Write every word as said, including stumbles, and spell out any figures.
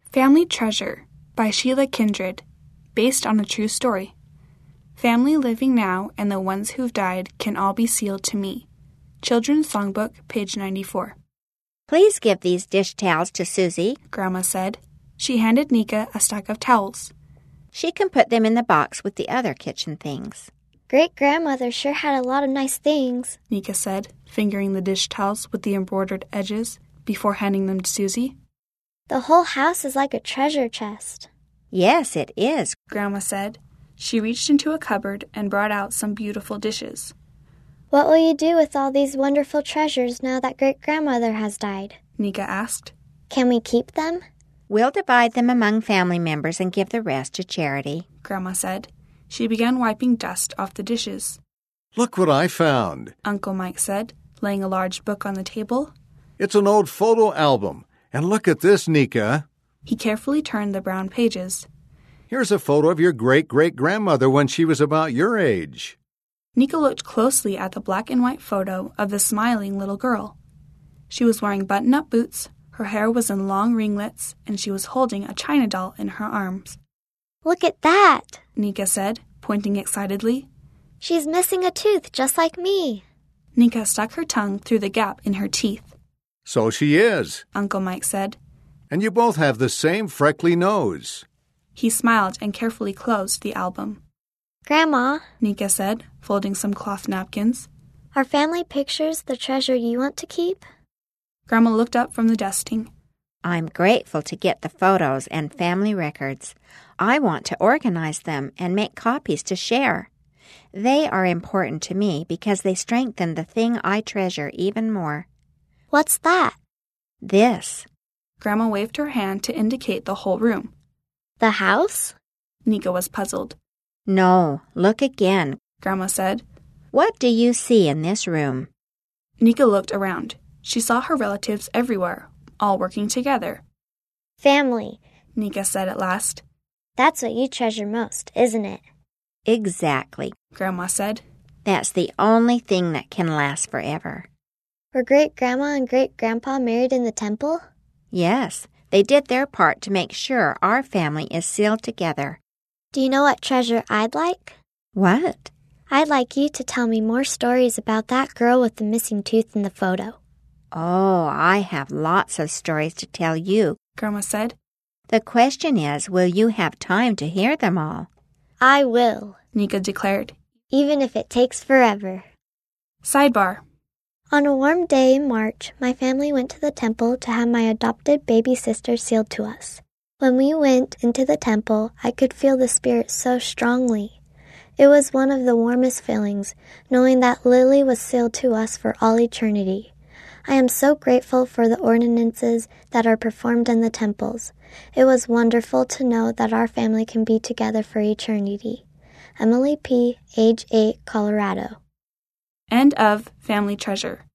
Family Treasure by Sheila Kindred, based on a true story. Family living now and the ones who've died can all be sealed to me. Children's Songbook, page ninety-four. Please give these dish towels to Susie, Grandma said. She handed Nika a stack of towels. She can put them in the box with the other kitchen things. Great-grandmother sure had a lot of nice things, Nika said, fingering the dish towels with the embroidered edges before handing them to Susie. The whole house is like a treasure chest. Yes, it is, Grandma said. She reached into a cupboard and brought out some beautiful dishes. What will you do with all these wonderful treasures now that great-grandmother has died? Nika asked. Can we keep them? We'll divide them among family members and give the rest to charity, Grandma said. She began wiping dust off the dishes. Look what I found, Uncle Mike said, laying a large book on the table. It's an old photo album. And look at this, Nika. He carefully turned the brown pages. Here's a photo of your great-great-grandmother when she was about your age. Nika looked closely at the black and white photo of the smiling little girl. She was wearing button-up boots, her hair was in long ringlets, and she was holding a china doll in her arms. Look at that, Nika said, pointing excitedly. She's missing a tooth just like me. Nika stuck her tongue through the gap in her teeth. So she is, Uncle Mike said. And you both have the same freckly nose. He smiled and carefully closed the album. Grandma, Nika said, folding some cloth napkins. Are family pictures the treasure you want to keep? Grandma looked up from the dusting. I'm grateful to get the photos and family records. I want to organize them and make copies to share. They are important to me because they strengthen the thing I treasure even more. What's that? This. Grandma waved her hand to indicate the whole room. The house? Nika was puzzled. No, look again, Grandma said. What do you see in this room? Nika looked around. She saw her relatives everywhere, all working together. Family, Nika said at last. That's what you treasure most, isn't it? Exactly, Grandma said. That's the only thing that can last forever. Were great-grandma and great-grandpa married in the temple? Yes, they did their part to make sure our family is sealed together. Do you know what treasure I'd like? What? I'd like you to tell me more stories about that girl with the missing tooth in the photo. Oh, I have lots of stories to tell you, Grandma said. The question is, will you have time to hear them all? I will, Nika declared. Even if it takes forever. Sidebar. On a warm day in March, my family went to the temple to have my adopted baby sister sealed to us. When we went into the temple, I could feel the spirit so strongly. It was one of the warmest feelings, knowing that Lily was sealed to us for all eternity. I am so grateful for the ordinances that are performed in the temples. It was wonderful to know that our family can be together for eternity. Emily P., age eight, Colorado. End of Family Treasure